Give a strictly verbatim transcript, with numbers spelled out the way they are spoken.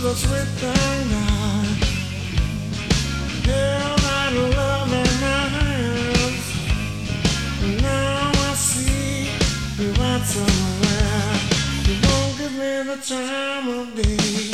the sweet thing now. Held that love in my hands. Now I see you right somewhere. You won't give me the time of day.